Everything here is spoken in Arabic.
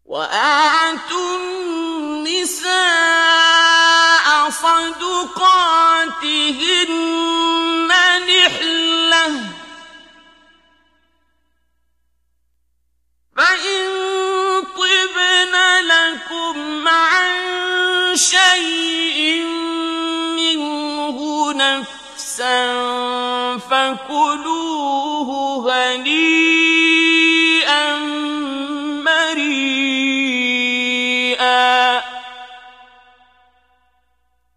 وآتوا النساء صدقاتهن نحلة فإن طبن لكم عن شيء منه نفسا فكلوه هنيئا